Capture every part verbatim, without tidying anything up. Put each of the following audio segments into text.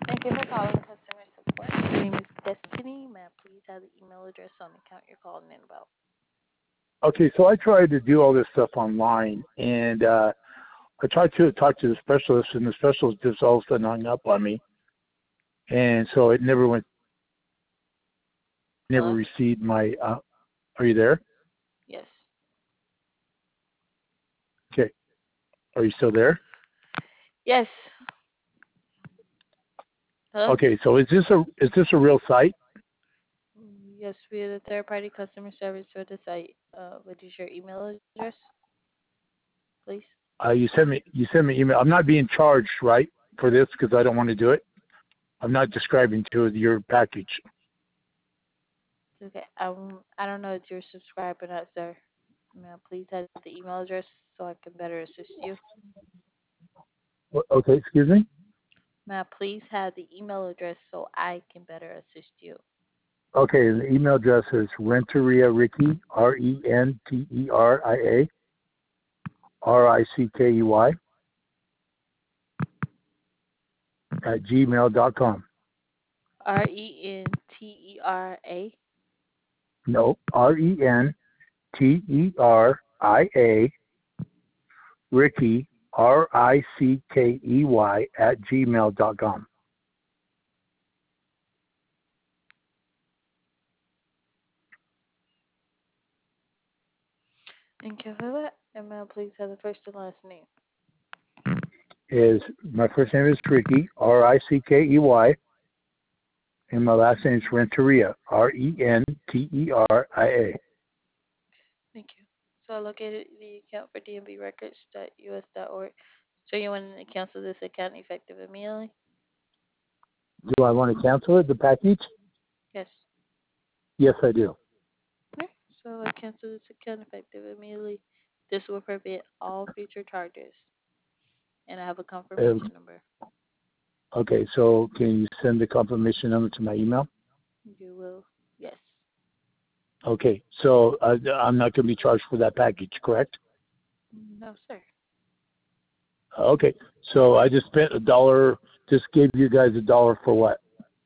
Thank you for calling customer support. My name is Destiny. May I please have the email address on the account you're calling in about? Okay, so I tried to do all this stuff online, and uh, I tried to talk to the specialist, and the specialist just all of a sudden hung up on me, and so it never went, never Hello? received my. Uh, are you there? Yes. Okay, are you still there? Yes. Hello? Okay, so is this a is this a real site? Mm, Yes, we are the third party customer service for the site. Uh, what is your email address, please? Uh, you sent me you sent me email. I'm not being charged, right, for this because I don't want to do it. I'm not describing to your package. Okay. Um, I don't know if you're subscribed or not, sir. May I please have the email address so I can better assist you? Okay, excuse me. May I please have the email address so I can better assist you? Okay, the email address is Renteria Ricky, R E N T E R I A R I C K E Y at gmail dot com. R E N T E R A. No, R E N T E R I A Ricky, R I C K E Y at gmail dot com. Thank you for that. And may I please have the first and last name? Is my first name is Ricky, R I C K E Y, and my last name is Renteria, R E N T E R I A. Thank you. So I located the account for D M V records dot U S dot org. So you want to cancel this account effective immediately? Do I want to cancel it, the package? Yes. Yes, I do. Okay. So I cancel this account effective immediately. This will prevent all future charges. And I have a Uh, confirmation number. okay, so can you send the confirmation number to my email? You will? Yes. Okay, so uh, I'm not going to be charged for that package, correct? No, sir. Okay, so I just spent a dollar, just gave you guys a dollar for what?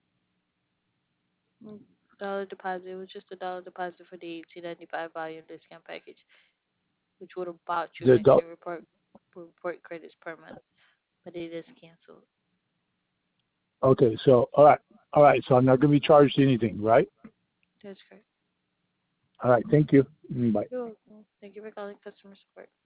Mm, Dollar deposit. It was just a dollar deposit for the eighteen ninety five volume discount package, which would have bought you The do- extra report report credits per month, but it is canceled. okay, so all right, all right, so I'm not going to be charged anything, right? That's correct. All right, thank you. Mm, bye. You're welcome. Thank you for calling customer support.